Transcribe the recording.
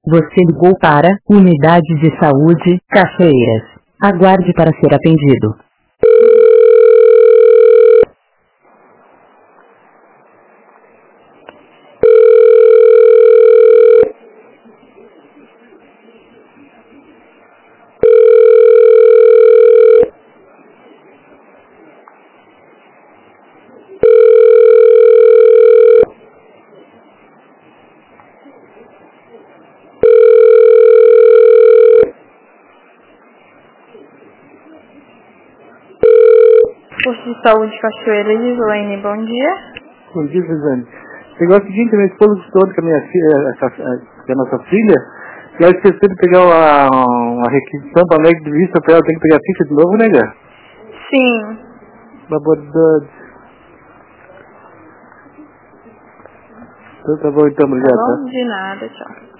Você ligou para Unidade de Saúde, Cachoeiras. Aguarde para ser atendido. Posto de Saúde Cachoeira, Gislaine, bom dia. Bom dia, Suzane. O negócio é o seguinte, minha esposa estou com a minha filha, com a nossa filha, e ela esqueceu de pegar uma requisição para a médica de vista para ela, tem que pegar a ficha de novo, né, Gá? Sim. Barbaridade. Então tá bom, então, obrigado. Tá bom? De nada, tchau.